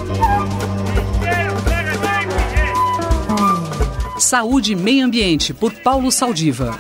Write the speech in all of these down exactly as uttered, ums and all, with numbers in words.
Saúde e Meio Ambiente, por Paulo Saldiva.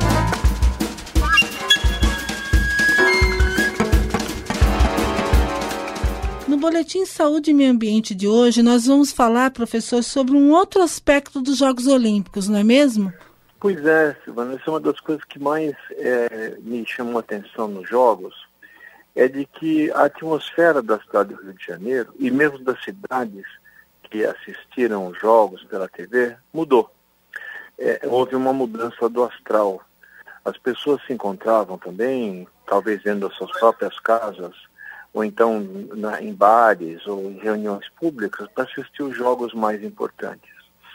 No Boletim Saúde e Meio Ambiente de hoje, nós vamos falar, professor, sobre um outro aspecto dos Jogos Olímpicos, não é mesmo? Pois é, Silvana, essa é uma das coisas que mais é, me chamou a atenção nos Jogos, é de que a atmosfera da cidade do Rio de Janeiro, e mesmo das cidades que assistiram os Jogos pela T V, mudou. É, houve uma mudança do astral. As pessoas se encontravam também, talvez dentro das suas próprias casas, ou então na, em bares ou em reuniões públicas, para assistir os jogos mais importantes.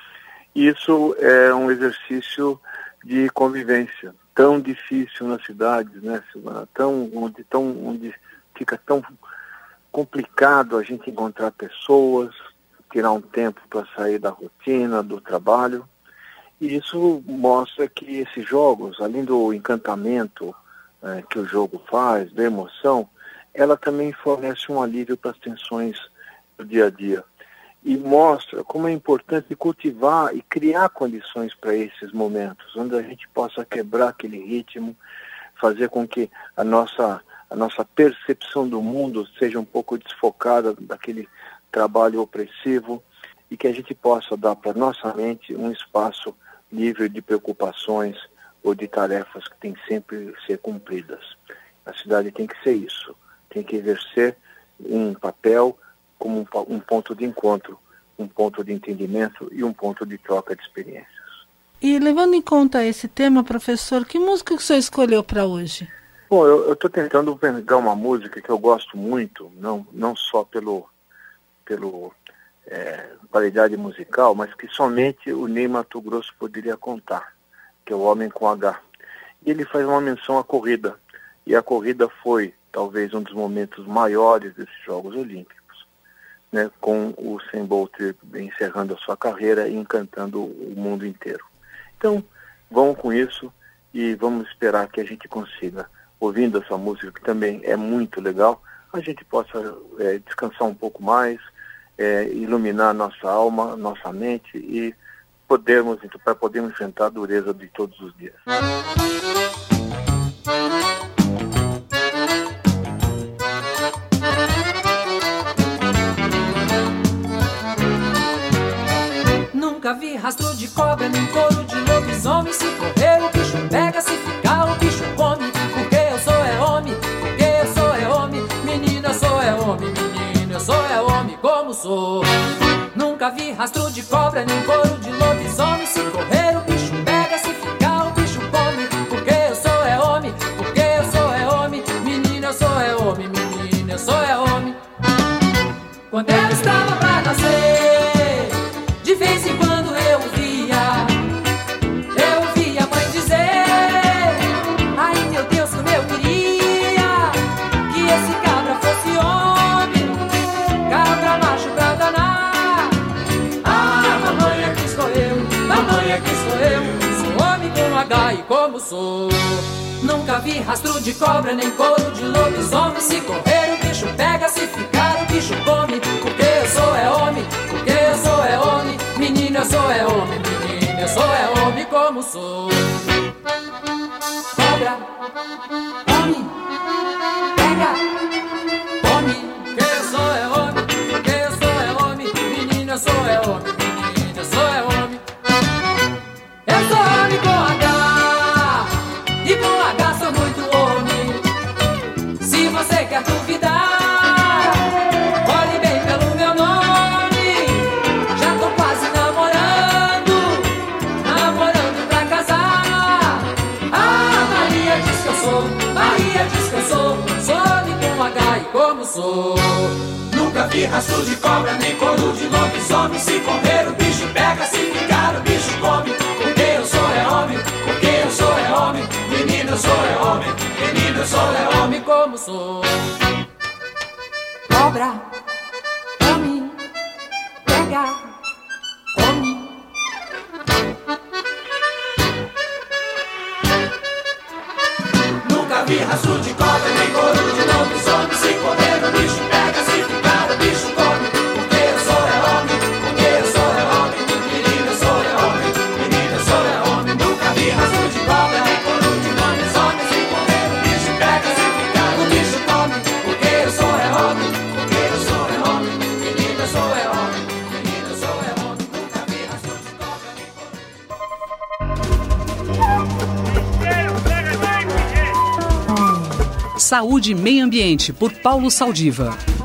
Isso é um exercício de convivência tão difícil nas cidades, né, Silvana? Tão, onde, tão, onde fica tão complicado a gente encontrar pessoas, tirar um tempo para sair da rotina, do trabalho. E isso mostra que esses jogos, além do encantamento é, que o jogo faz, da emoção, ela também fornece um alívio para as tensões do dia a dia. E mostra como é importante cultivar e criar condições para esses momentos, onde a gente possa quebrar aquele ritmo, fazer com que a nossa, a nossa percepção do mundo seja um pouco desfocada daquele trabalho opressivo e que a gente possa dar para nossa mente um espaço livre de preocupações ou de tarefas que têm sempre que ser cumpridas. A cidade tem que ser isso, tem que exercer um papel como um, um ponto de encontro, um ponto de entendimento e um ponto de troca de experiências. E levando em conta esse tema, professor, que música que o senhor escolheu para hoje? Bom, eu estou tentando pegar uma música que eu gosto muito, não, não só pelo, pelo é, qualidade musical, mas que somente o Ney Matogrosso poderia contar, que é o Homem com H. E ele faz uma menção à corrida, e a corrida foi talvez um dos momentos maiores desses Jogos Olímpicos, né, com o Usain Bolt encerrando a sua carreira e encantando o mundo inteiro. Então, vamos com isso e vamos esperar que a gente consiga, ouvindo essa música, que também é muito legal, a gente possa é, descansar um pouco mais, é, iluminar nossa alma, nossa mente e podermos, então, para podermos enfrentar a dureza de todos os dias. Nunca vi rastro de cobra, nem couro de lobisomem. Se correr o bicho pega, se ficar o bicho come. Porque eu sou é homem, porque eu sou é homem. Menina, eu sou é homem, menina, eu sou é homem como sou. Nunca vi rastro de cobra, nem couro de lobisomem. Se correr o bicho pega, se ficar o bicho come. Porque eu sou é homem, porque eu sou é homem. Menina, eu sou é homem, menina, eu sou é homem. Quando eu estava pra nascer, de vez em quando eu via, eu via a mãe dizer: ai meu Deus, como eu queria que esse cabra fosse homem, cabra macho pra danar. Ah, mamãe, aqui estou eu, mamãe, aqui estou eu, sou homem com H e como sou. Nunca vi rastro de cobra, nem couro de lobisomem. Se correr o bicho pega, se ficar o bicho come. Porque eu sou é homem, porque eu sou é homem. Menina, eu sou é homem, menina, eu sou é homem como sou. Cobra, homem, pega, homem. Porque eu sou é homem, porque eu sou é homem. Menina, eu sou é homem, menina, eu sou é homem. Eu sou homem com H, e com H sou muito homem. Se você quer duvidar, olhe bem pelo meu nome. Já tô quase namorando, namorando pra casar. Ah, Maria diz que eu sou, Maria diz que eu sou, sou homem com H e como sou. Nunca vi rastro de cobra, nem couro de lobisomem. Se correr o bicho pega, se ficar o bicho come. Porque eu sou é homem, porque eu sou é homem. Menina, eu sou é homem, menina, eu sou é homem como sou. Cobra, homem, pega, come. Nunca vi rastro de cobra, nem couro de lobisomem. Se correr o bicho pega, se ficar o bicho come. Porque eu Saúde e Meio Ambiente, por Paulo Saldiva.